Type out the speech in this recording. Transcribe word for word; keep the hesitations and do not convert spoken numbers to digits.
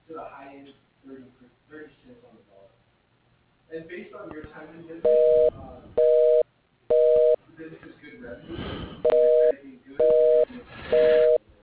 to the high end thirty thirty cents on the dollar. And based on your time in business, uh, the business is good revenue.